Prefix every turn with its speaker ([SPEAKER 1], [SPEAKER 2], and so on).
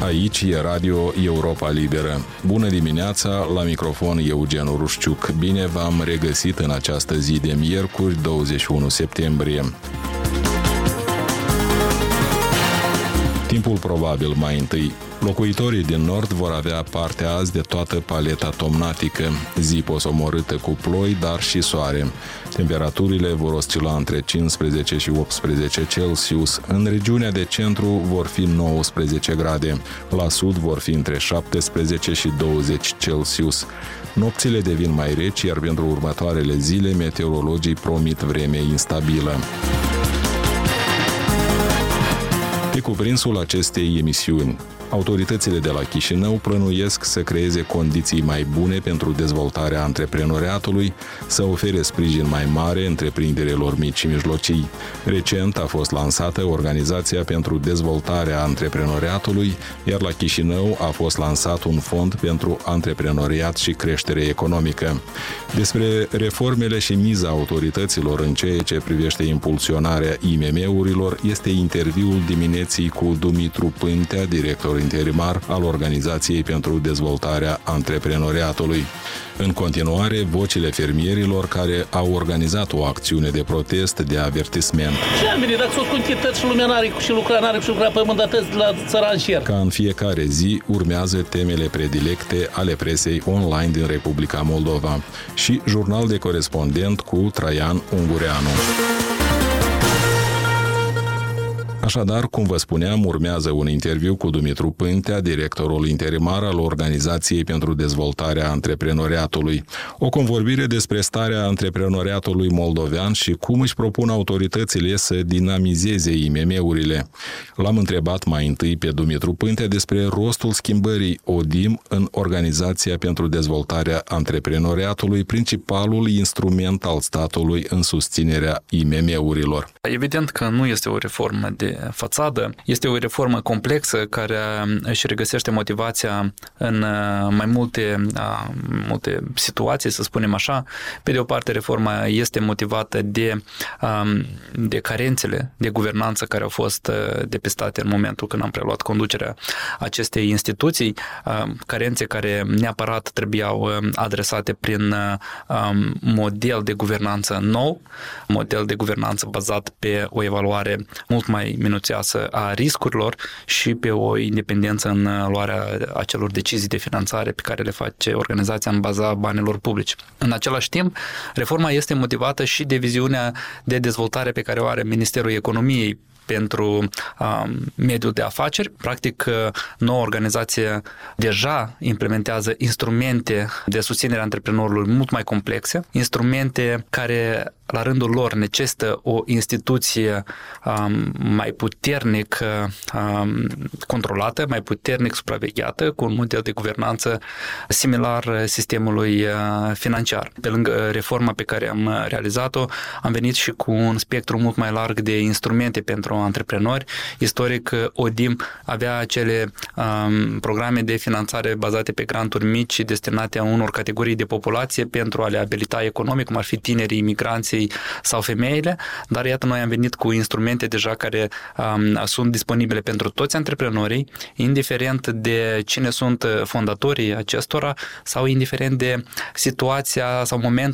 [SPEAKER 1] Aici e Radio Europa Liberă. Bună dimineața, la microfon Eugen Rușciuc. Bine v-am regăsit în această zi de miercuri, 21 septembrie. Timpul probabil mai întâi. Locuitorii din nord vor avea parte azi de toată paleta tomnatică, zi posomorâtă cu ploi, dar și soare. Temperaturile vor oscila între 15 și 18 Celsius. În regiunea de centru vor fi 19 grade. La sud vor fi între 17 și 20 Celsius. Nopțile devin mai reci, iar pentru următoarele zile meteorologii promit vreme instabilă. Pe cuprinsul acestei emisiuni, autoritățile de la Chișinău plănuiesc să creeze condiții mai bune pentru dezvoltarea antreprenoriatului, să ofere sprijin mai mare întreprinderilor mici și mijlocii. Recent a fost lansată Organizația pentru Dezvoltarea Antreprenoriatului, iar la Chișinău a fost lansat un fond pentru antreprenoriat și creștere economică. Despre reformele și miza autorităților în ceea ce privește impulsionarea IMM-urilor este interviul dimineții cu Dumitru Pântea, director interimar al Organizației pentru Dezvoltarea Antreprenoriatului. În continuare, vocile fermierilor care au organizat o acțiune de protest de avertisment.
[SPEAKER 2] Ce am venit? Dacă s-o scuntități și lumea n-are și lucra, n-are și lucra pământătăți de la țăran și
[SPEAKER 1] Ca în fiecare zi, urmează temele predilecte ale presei online din Republica Moldova și jurnal de corespondent cu Traian Ungureanu. Așadar, cum vă spuneam, urmează un interviu cu Dumitru Pântea, directorul interimar al Organizației pentru Dezvoltarea Antreprenoriatului. O convorbire despre starea antreprenoriatului moldovean și cum își propun autoritățile să dinamizeze IMM-urile. L-am întrebat mai întâi pe Dumitru Pântea despre rostul schimbării ODIM în Organizația pentru Dezvoltarea Antreprenoriatului, principalul instrument al statului în susținerea IMM-urilor.
[SPEAKER 3] Evident că nu este o reformă de fațadă, este o reformă complexă care își regăsește motivația în mai multe situații, să spunem așa. Pe de o parte, reforma este motivată de carențele de guvernanță care au fost depistate în momentul când am preluat conducerea acestei instituții, carențe care neapărat trebuiau adresate prin model de guvernanță nou, model de guvernanță bazat pe o evaluare mult mai minuțioasă a riscurilor și pe o independență în luarea acelor decizii de finanțare pe care le face organizația în baza banilor publici. În același timp, reforma este motivată și de viziunea de dezvoltare pe care o are Ministerul Economiei pentru mediul de afaceri. Practic, noua organizație deja implementează instrumente de susținere a antreprenorului mult mai complexe, instrumente care la rândul lor necesită o instituție mai puternic controlată, mai puternic supravegheată, cu un model de guvernanță similar sistemului financiar. Pe lângă reforma pe care am realizat-o, am venit și cu un spectru mult mai larg de instrumente pentru antreprenori. Istoric, ODIM avea acele programe de finanțare bazate pe granturi mici destinate a unor categorii de populație pentru a le abilita economic, cum ar fi tinerii, imigranții sau femeile, dar iată, noi am venit cu instrumente deja care sunt disponibile pentru toți antreprenorii, indiferent de cine sunt fondatorii acestora sau indiferent de situația sau momentul